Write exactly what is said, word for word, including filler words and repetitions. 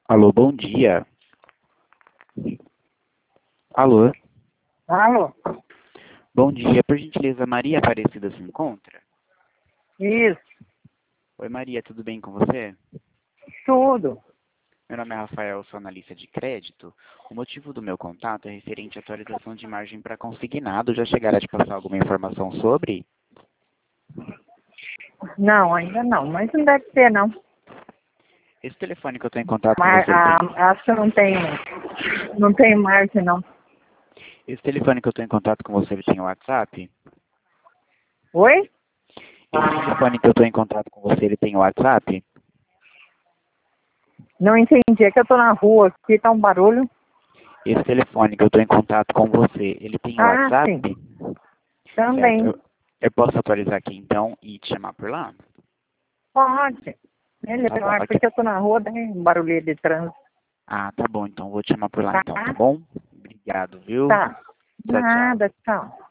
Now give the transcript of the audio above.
Alô, bom dia. Alô, Alô? bom dia. Por gentileza, Maria Aparecida se encontra? Isso, Oi, Maria, tudo bem com você? tudo. Meu nome é Rafael, sou analista de crédito. O motivo do meu contato é referente à atualização de margem para consignado. Já chegará de passar alguma informação sobre? Não, ainda não, mas não deve ter, não. Esse telefone que eu estou em contato com Mas você, ele tem... a, acho que não tem, não tem margem, não. Esse telefone que eu estou em contato com você, ele tem WhatsApp? Oi? Esse telefone que eu estou em contato com você, ele tem WhatsApp? Não entendi, é que eu tô na rua, aqui tá um barulho. Esse telefone que eu estou em contato com você, ele tem Ah, WhatsApp? sim, Certo. também. Eu, eu posso atualizar aqui então e te chamar por lá? Pode. Tá bom. Melhor, Aqui- porque eu tô na rua, tem um barulho de trânsito. Ah, tá bom. Então vou te chamar por lá Tá? então, tá bom? Obrigado, viu? Tá. Tchau, tchau. Nada, tchau.